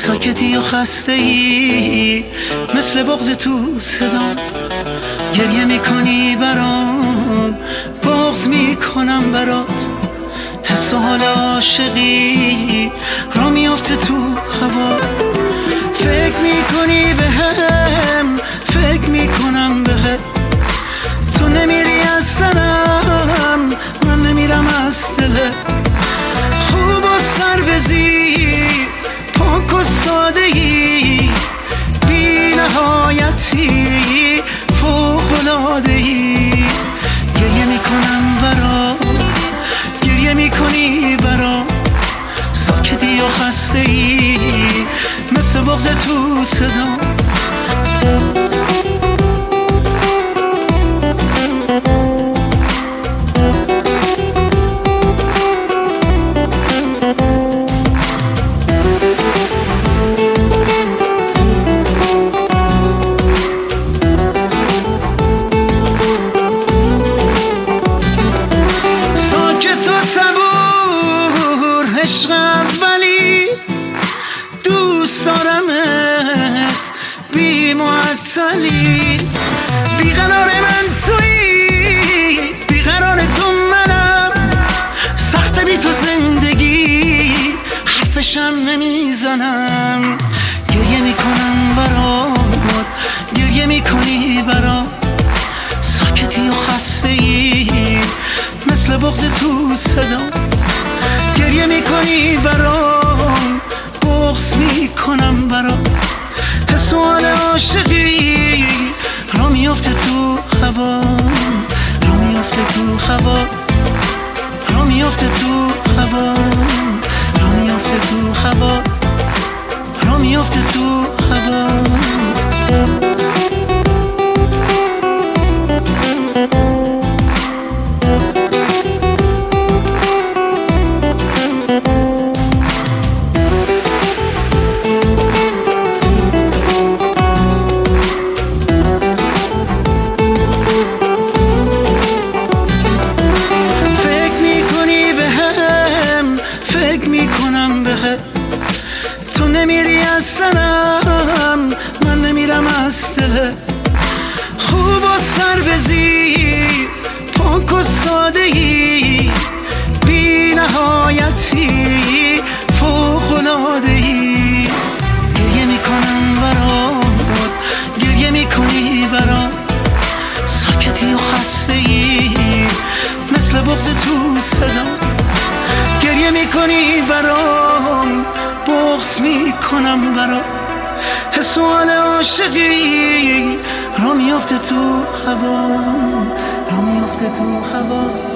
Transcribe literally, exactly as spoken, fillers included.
ساکتی و خسته ای مثل بغض تو صدا. گریه میکنی برام، بغض میکنم برات. حس و حال عاشقی را میافته تو هوا. فکر میکنی به هم، فکر میکنم به هم. تو نمیری از سرم، من نمیرم از دلت. خوب و سر بزی، پاک و ساده ای، بی نهایتی، فوق‌العاده ای. گریه میکنم برات، گریه میکنی برام. ساکتی و خسته ای مثل بغض تو صدا. عشق اولی دوست دارمت، بی معطلی. بیقرار من تویی، بیقرار تو منم. سخته بی تو زندگی، حرفشم نمیزنم. گریه میکنم برات، گریه میکنی برام. ساکتی و خسته ای مثل بغض تو صدا. گریه میکنی برام، بغض میکنم برام. حس و حال عاشقی را میافته تو هوا، را میافته تو هوا، را میافته تو هوا، را میافته تو هوا، را میافته تو هوا. تو نمیری از سرم، من نمیرم از دلت. خوب و سر بزی، پاک و ساده ای، بی نهایتی، فوق‌العاده ای. گریه میکنم برات، گریه میکنی برام. ساکتی و خسته ای مثل بغض تو صدا. گریه میکنی برام، بغض میکنم برات. حس و حال عاشقی را میافته تو هوا، را میافته تو هوا.